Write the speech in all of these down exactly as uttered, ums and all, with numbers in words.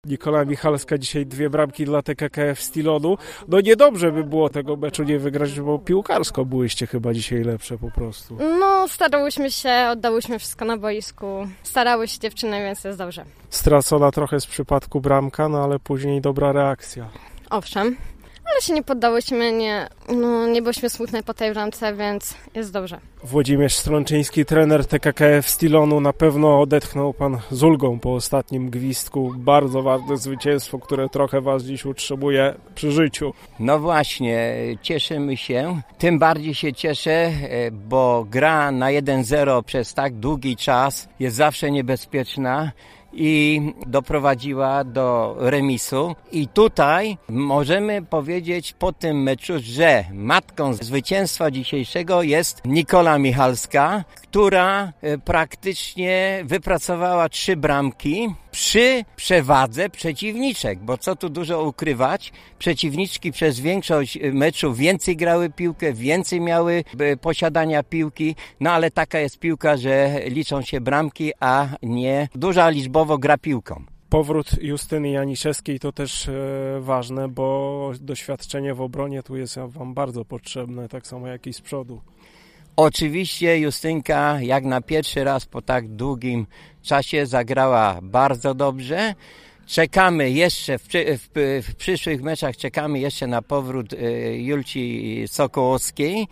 Nikola Michalska dzisiaj dwie bramki dla T K K F Stilonu. No niedobrze by było tego meczu nie wygrać, bo piłkarsko byłyście chyba dzisiaj lepsze po prostu. No starałyśmy się, oddałyśmy wszystko na boisku. Starały się dziewczyny, więc jest dobrze. Stracona trochę z przypadku bramka, no ale później dobra reakcja. Owszem, ale się nie poddałyśmy, nie, no, nie byliśmy smutne po tej bramce, więc jest dobrze. Włodzimierz Strączyński, trener T K K F Stilonu. Na pewno odetchnął pan z ulgą po ostatnim gwizdku. Bardzo ważne zwycięstwo, które trochę was dziś utrzymuje przy życiu. No właśnie, cieszymy się. Tym bardziej się cieszę, bo gra na jeden zero przez tak długi czas jest zawsze niebezpieczna i doprowadziła do remisu. I tutaj możemy powiedzieć po tym meczu, że matką zwycięstwa dzisiejszego jest Nikola Michalska, która praktycznie wypracowała trzy bramki przy przewadze przeciwniczek, bo co tu dużo ukrywać, przeciwniczki przez większość meczów więcej grały piłkę, więcej miały posiadania piłki, no ale taka jest piłka, że liczą się bramki, a nie duża liczbowo gra piłką. Powrót Justyny Janiszewskiej to też e, ważne, bo doświadczenie w obronie tu jest wam bardzo potrzebne, tak samo jak i z przodu. Oczywiście Justynka jak na pierwszy raz po tak długim czasie zagrała bardzo dobrze. Czekamy jeszcze, w, w, w przyszłych meczach czekamy jeszcze na powrót y, Julci Sokołowskiej.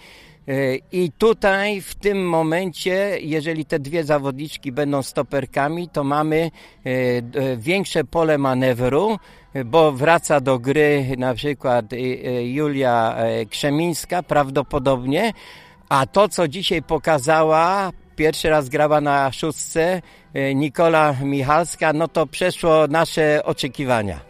I tutaj w tym momencie, jeżeli te dwie zawodniczki będą stoperkami, to mamy większe pole manewru, bo wraca do gry na przykład Julia Krzemińska prawdopodobnie, a to co dzisiaj pokazała, pierwszy raz grała na szóstce Nikola Michalska, no to przeszło nasze oczekiwania.